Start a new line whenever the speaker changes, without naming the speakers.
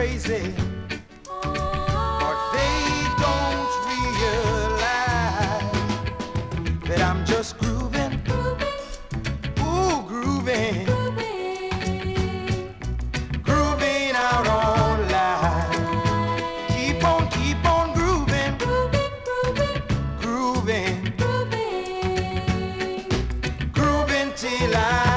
crazy, but they don't realize that I'm just grooving, ooh, grooving, grooving out on life. Keep on grooving, grooving, grooving till I